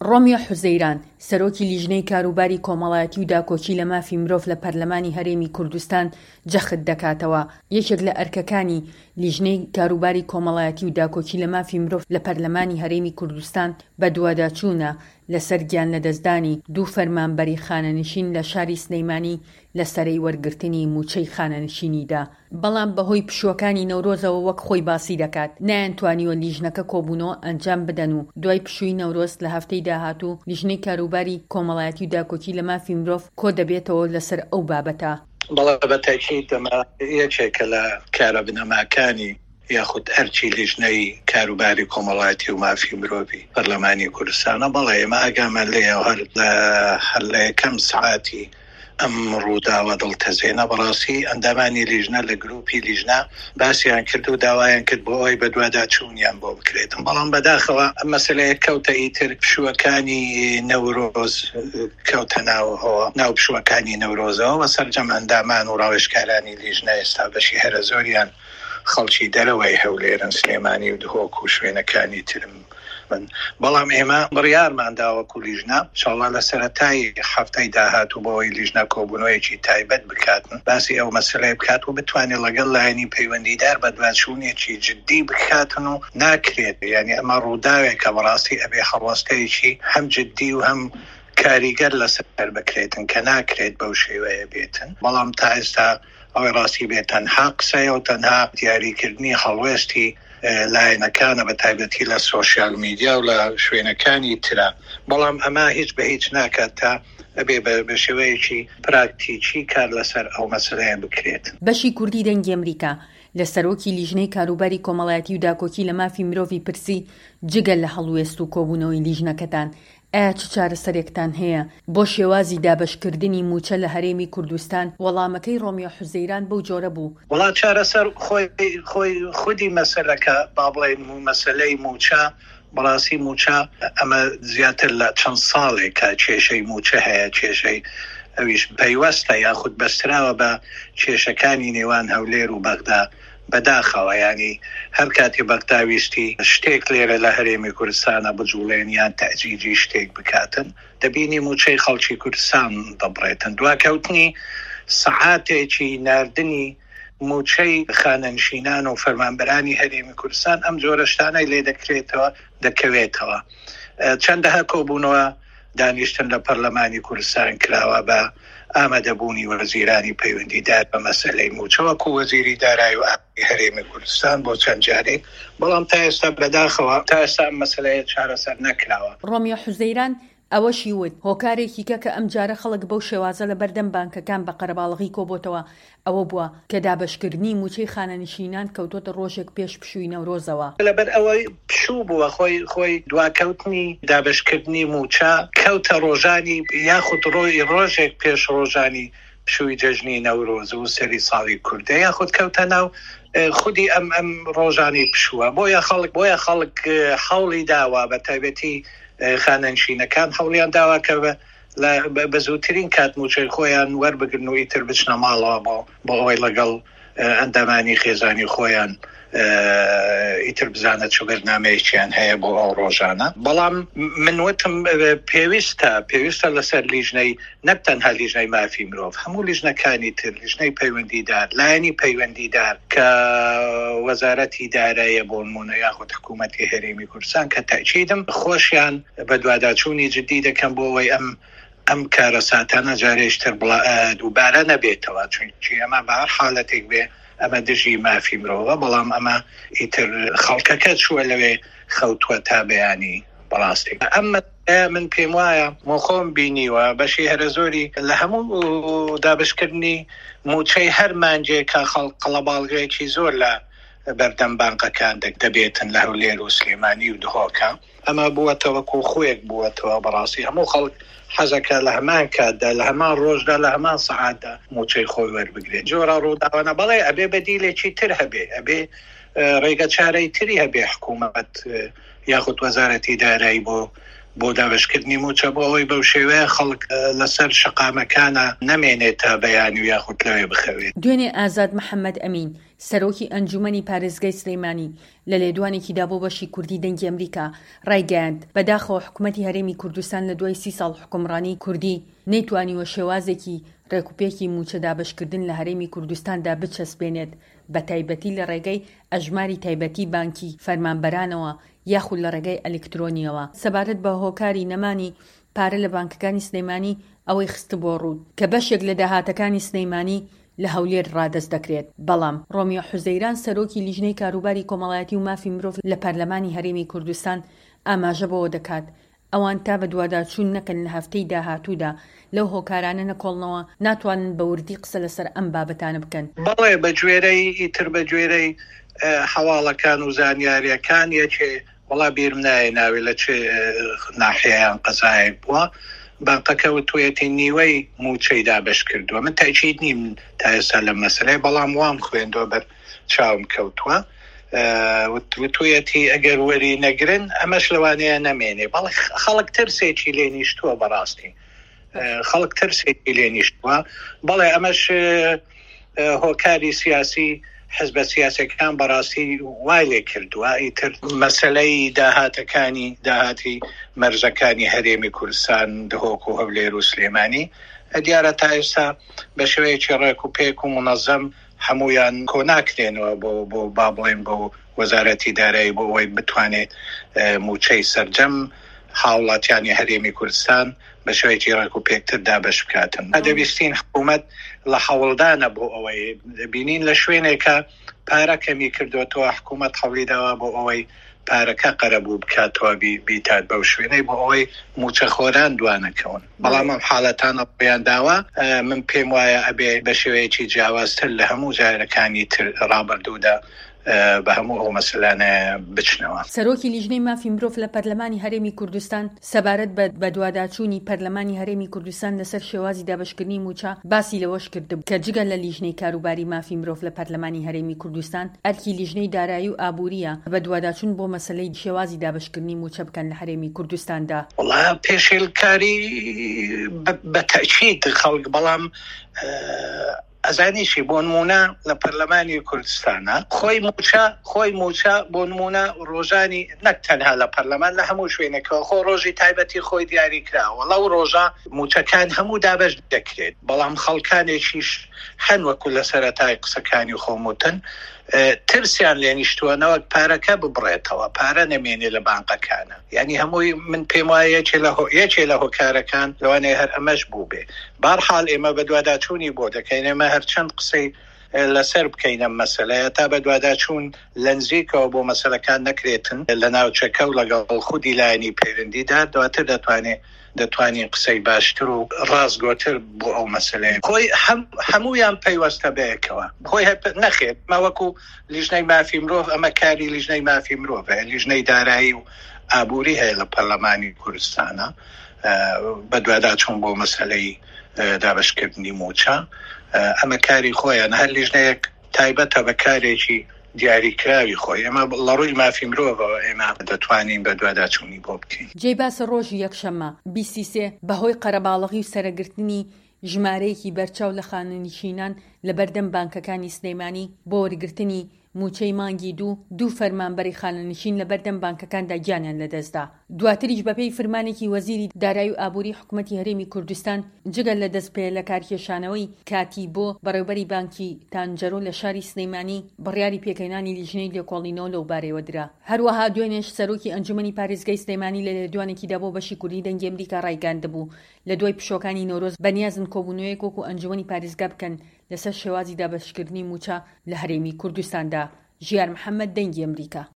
ڕۆمیا حوزەیران سەرۆکی لیژنەی کاروباری کۆمەڵایەتی و داکۆچی لە مافی مرۆڤ لە پەرلەمانی هەرێمی کوردستان جەخت دەکاتەوە. یەکێک لە ئەرکەکانی لیژنەی کاروباری کۆمەڵایەتی و داکۆچی لە مافی مرۆڤ لە پەرلەمانی هەرێمی کوردستان بە دوواداچوونە لەسەر گیان لەدەستدانی 2 فەرمانبەری خانەنشین لە شاری سلەیمانی لە سەرەی وەرگرتنی موچەی خانەنشینیدا. بەڵام بەهۆی پشووەکانی نەورۆزەوە وەک خۆی باسی دەکات نایانتوانیوە لیژنەکە کۆبوونەوە ئەنجام بدەن و دوای پشووی نەورۆز لە هەفتەی داهاتوو لیژنەی کاروباری کۆمەڵایەتی و داکۆچی لە مافی مرۆڤ کۆ دەبێتەوە لەسەر ئەو بابەتە. بەڵام بەتاکید دەما یەکێکە لە کارە بنەماکانی یاخود ئەرچی لیژنەی کاروباری کۆمەڵایەتی و مافی مرۆڤی پەرلەمانی کوردستانە. بەڵێ ئێمە ئاگامان لێیە هەر لە یەکەم سعاتی ئەم ڕووداوە دڵتەزێنە بەڕاستی ئەندامانی لیژنە لە گروپی لیژنە باسییان کرد و داوایان کرد بۆ ئەوی بە دوواداچوونیان بۆ بکرێتن. بەڵام بەداخەوە ئەم مەسەلەیە کەوتە ئیتر پشووەکانی نەورۆز کەوتە ناو پشووەکانی نەورۆزەوە و سەرجەم ئەندامان و ڕاوێژکارانی لیژنە ئێستا بەشی هەرە زۆریان خەڵکی دەرەوەی هەولێرن سلێمانی و دهۆک و شوێنەکانی ترم. بەڵام ئێمە بڕیارمان داوەکو لیژنە انشاءالله لە سەرەتای هەفتەی داهاتوو بۆەوەی لیژنە کۆبوونەوەیەکی تایبەت بکاتن باسی ئەو مەسەلەی بکات و بتوانێت لەگەڵ لایەنی پەیوەندیدار بە دوادچوونێکی جددی بکاتن و ناکرێت. یعنی ئەمە ڕووداوێکە بەڕاستی ئەبێ هەڵوەستەیەکی هەم جددی و هەم کاریگەر لەسەر بکرێتن کە ناکرێت بەو شێوەیە بێتن. بەڵام تا ئێستا ئەوەی ڕاستی بێت تەنها قسەیە و تەنها دیاریکردنی هەڵوێستی لایەنەکانە بە تایبەتی لە سۆشیال میدیا و لە شوێنەکانی ترە. بەڵام ئەمە هیچ بە هیچ ناکات تا ئەبێ بە شێوەیەکی پراکتیکی کار لەسەر ئەو مەسەلەیە بکرێت. بەشی کوردی دەنگی ئەمریکا لە سەرۆکی لیژنەی کاروباری کۆمەڵایەتی و داکۆچی لە مافی مرۆڤی پرسی جگەل لە هەڵوێست و کۆبوونەوەی لیژنەکەتان ئایا چ چارەسەرێکتان هەیە بۆ شێوازی دابەشکردنی موچە لە هەرێمی کوردستان؟ وەڵامەکەی ڕۆمیا حوزەیران بەو جۆرە بوو. وڵات چارەسەر خودی مەسەلەکە با بڵێن مەسەلەی موچە بەڕاستی موچە ئەمە زیاتر لە چەند ساڵێکە کێشەی موچە هەیە. کێشەی ئەویش پەیوەستە یاخود بەستراوە بە کێشەکانی نێوان هەولێر و بەغدا بەداخەوە. ینی هەر کاتی بەغداویستی شتێک لێرە لە هەرێمی کوردستانە بجوڵێن یان تەجیجی شتێک بکاتن دەبینی موچەی خەڵکی کوردستان دەبڕێتن. دواکەوتنی سەعاتێکی ناردنی موچەی خانەنشینان و فەرمانبەرانی هەرێمی کوردستان ئەم جۆرە شتانەی لێ دەکەوێتەوە. چەندەها کۆبوونەوە دانیشتن لە پەرلەمانی کوردستان کراوە بە ئامادەبوونی وەزیرانی پەیوەندیدار بە مەسەلەی موچەوەکو وەزیری دارایی و ئابووری هەرێمی کوردستان بۆ چەند جارێک. بەڵام تا ئێستا بەداخەوە تا ئێستا مەسەلەیە چارەسەر نەکراوە. ڕۆمیا حوزەیران ئەوەشی وت هۆکارێکی کە ئەم جارە خەڵک بەو شێوازە لە بەردەم بانکەکان بە قەرەباڵغی کۆبۆتەوە ئەوە بووە کە دابەشکردنی موچەی خانەنشینان کەوتۆتە ڕۆژێک پێش پشووی نەورۆزەوە. لەبەر ئەوەی پشوو بووە خۆی دواکەوتنی دابەشکردنی موچە کەوتە ڕۆژانی یاخود ڕۆژێک پێش ڕۆژانی پشووی جەژنی نەورۆز و سەری ساڵی کوردە یاخود کەوتە ناو خودی ئەم ڕۆژانی پشووە. بۆیە خەڵک هەوڵی داوا بە تایبەتی خانەنشینەکان هەوڵیان داوا کە بە زووترین کات موچەی خۆیان وەربگرن و ئیتر بچنە ماڵەوە بۆ ئەوەی لەگەڵ ئەندامانی خێزانی خۆیان ئیتر بزانە چ بەرنامەیەکیان هەیە بۆ ئەو ڕۆژانە. بەڵام من وتم پێویستە لەسەر لیژنەی نەبتەنها لیژنەی مافی مرۆڤ هەموو لیژنەکانی تر لیژنەی پەیوەندیدار لایەنی پەیوەندیدار کە وەزارەتی داراییە بۆ نمونە یاخود حکوومەتی هەرێمی کوردستان کە تاکیدم خۆشیان بە دوواداچوونی جددی دەکەن بۆ ئەوەی ئەم کارە ساتانە جارێشتر دووبارە نەبێتەوە چونکی ئەمە بە هەر حاڵەتێک بێ ئەمە دژی مافی مرۆڤە. بەڵام ئەمە ئیتر خەڵکەکە چووە لەوێ خەوتووە تا بەیانی بەڕاستی. ئەمە من پێم وایە مۆخۆم بینیوە بەشی هەرە زۆری لە هەموو دابشکردنی موچەی هەر مانجێکە قەڵەباڵغەیەکی زۆر لە بەردەم بانکەکان دەبێتن لە هەولێر و سلێمانی و دهۆکە. ئەمە بووەتەوە خۆیەک بووەتەوە بەڕاستی هەموو خەڵک حەزەکە لە هەمان کاتدا لە هەمان ڕۆژدا لە هەمان سەعاتدا موچەی خۆی وەربگرێت. جۆرە ڕووداوانە بەڵێ ئەبێ بەدیلێکی تر هەبێ ئەبێ ڕێگە چارەی تری هەبێ حکوومەت یاخود وەزارەتی دارایی بۆ بۆ دابشکردنی موچە بۆ ئەوەی بەو شێوەیە خەڵک لەسەر شەقامەکانە نەمێنێتە بەیانی و یاخود لەوێ بخەوێت. دوێنێ ئازاد محەممەد ئەمین سەرۆکی ئەنجومەنی پارێزگای سلەیمانی لە لێدوانێکیدا بۆ بەشی کوردی دەنگی ئەمریکا ڕایگەیاند بەداخەوە حکوومەتی هەرێمی کوردستان لە دوای 30 ساڵ حکومڕانی کوردی نەیتوانیوە شێوازێکی ڕێکوپێکی موچە دابشکردن لە هەرێمی کوردستاندا بچەسبێنێت بە تایبەتی لە ڕێگەی ئەژماری تایبەتی بانکی فەرمانبەرانەوە یاخود لە ڕێگەی ئەلکترۆنیەوە سەبارەت بە هۆکاری نەمانی پارە لە بانکەکانی سلەیمانی ئەوەی خستە بۆ ڕوود کە بەشێک لە داهاتەکانی سلەیمانی لە هەولێر ڕادەست دەکرێت. بەڵام ڕۆمیۆ حوزەیران سەرۆکی لیژنەی کاروباری کۆمەڵایەتی و مافی مرۆڤ لە پەرلەمانی هەرێمی کوردستان ئاماژە بەوە دەکات ئەوان تا بە دوواداچوون نەکەن لە هەفتەی داهاتوودا لەو هۆکارانە نەکۆڵنەوە ناتوانن بە وردی قسە لەسەر ئەم بابەتانە بکەن. بەڵێ بە گوێرەی ئیتر بە گوێرەی حواڵەکان و زانیاریەکان یەکێ وەڵا بیرم نایە ناوێ لە چه ناحیەیان قەزایە بووە بانقەکە وتوێتی نیوەی موچەی دابش کردووە. من تاکید نیم تا ئێستا لەم مەسەلەی بەڵام وام خوێندووە بەر چاوم کەوتووە وتوێتی ئەگەر وەری نەگرن ئەمەش لەوانەیە نەمێنێ بەڵێ خەڵک ترسێکی لێ نیشتووە بەڕاستی خەڵک ترسێکی لێ نیشتووە بەڵێ ئەمەش هۆکاری سیاسی حزبە سیاسەکان بەڕاستی وای لێ کردووە ئیتر مەسەلەی داهاتی مەرزەکانی هەرێمی کوردستان دهۆک و هەولێر و سلێمانی دیارە تا ئێستا بە شێوەیەکی ڕێک و پێک و منەظەم هەمویان کۆناکرێنەوە بۆ با بڵێن بۆ وەزارەتی دارایی بۆ ئەوەی بتوانێت موچەی سەرجەم هاوڵاتیانی هەرێمی کوردستان بە شێوەیەکی ڕێک و پێکتر دابش بکاتن. دەبیستین حکوومەت لە هەوڵدانە بۆ ئەوەی دەبینین لە شوێنێکە پارە کەمی کردوێتەوە حکوومەت هەوڵی داوا بۆ ئەوەی پارەکە قەرەبوو بکاتەوە بیتات بەو شوێنەی بۆ ئەوەی موچەخۆران دوانەکەون. بەڵام ئەم حاڵەتانە بۆیان داوا من پێم وایە ئەبێ بە شێوەیەکی جیاوازتر لە هەموو جارەکانی تر ڕابردوودا بە هەموو ئەو مەسەلانە بچنەوە. سەرۆکی لیژنەی مافی مرۆڤ لە پەرلەمانی هەرێمی کوردستان سەبارەت بە دوواداچوونی پەرلەمانی هەرێمی کوردستان لەسەر شێوازی دابشکردنی موچە باسی لەوەش کردبوو کە جگە لە لیژنەی کاروباری مافی مرۆڤ لە پەرلەمانی هەرێمی کوردستان ئەرکی لیژنەی دارایی و ئابووریە بە دوواداچوون بۆ مەسەلەی شێوازی دابشکردنی موچە بکەن لە هەرێمی کوردستاندا. وڵا پێشێلکاری بە تەکید خەڵک بەڵام ئەزانیشی بۆ نمونە لە پەرلەمانی کوردستانە خۆی موچە بۆ نمونە ڕۆژانی نەک تەنها لە پەرلەمان لە هەموو شوێنێکەوە خۆ ڕۆژی تایبەتی خۆی دیاری کراوە لەو ڕۆژە موچەکان هەموو دابش دەکرێت بەڵام خەڵکانێکیش هەن وەکو لە سەرەتای قسەکانی خۆموتن ترسیان لێ نیشتووەنەوە پارەکە ببڕێتەوە پارە نەمێنێ لە بانقەکانە یعنی هەمووی من پێم وایە یەکێ لە هۆکارەکان لەوانەیە هەر ئەمەش بوو بێ بەرحاڵ ئێمە بە دوواداچوونی بۆ دەکەین ئێمە هەر چەند قسەی لەسەر بکەینە مەسەلەیە تا بە دوواداچوون لە نزیکەوە بۆ مەسەلەکان نەکرێتن لە ناوچەکە و لەگەڵ خودی لایەنی پەیوەندیدا دواتر دەتوانین قسەی باشتر و ڕاستگۆتر بۆ ئەو مەسەلەیە خۆی هەمویان پەیوەستە بەیەکەوە خۆی نەخێت ماوەکو لیژنەی مافی مرۆڤ ئەمە کاری لیژنەی مافی مرۆڤە لیژنەی دارایی و ئابووری هەیە لە پەرلەمانی کوردستانە بە دوواداچوون بۆ مەسەلەی دابشکردنی موچە ئەمە کاری خۆیان هەر لیژنەیەک تایبەتە بە کارێکی دیاریکراوی خۆی ئەمە لە ڕووی مافی مرۆڤەوە ئێمە دەتوانین بە دوواداچوونی بۆ بکەین. جێباسە ڕۆژی یەکشەممە 23 بەهۆی قەرەباڵغی و سەرەگرتنی ژمارەیەکی بەرچاو لە خانەنشینان لە بەردەم بانکەکانی سلەیمانی بۆ وەرگرتنی موچەی مانگی دوو فەرمانبەری خانەنشین لە بەردەم بانکەکاندا گیانیان لەدەستدا. دواتریش بەپێی فرمانێکی وەزیری دارایی و ئابووری حکوومەتی هەرێمی کوردستان جگەل لە دەستپێ لە کارکێشانەوەی کاتی بۆ بەڕێوەبەری بانکی تانجەرۆ لە شاری سلەیمانی بڕیاری پێکەنانی لیژنەی لێکۆڵینەوە لەو بارەوە درا. هەروەها دوێنێش سەرۆکی ئەنجومەنی پارێزگای سلەیمانی لە لێدوانێکیدا بۆ بەشی کوردی دەنگی ئەمریکا ڕایگاندبوو لە دوای پشۆکانی نۆرۆز بەنیازن کۆبوونەوەیەک وەکو ئەنجومەنی پارێزگا بکەن لەسەر شێوازی دابشکردنی موچە لە هەرێمی کوردستاندا. ژیار محەممەد دەنگی ئەمریکا.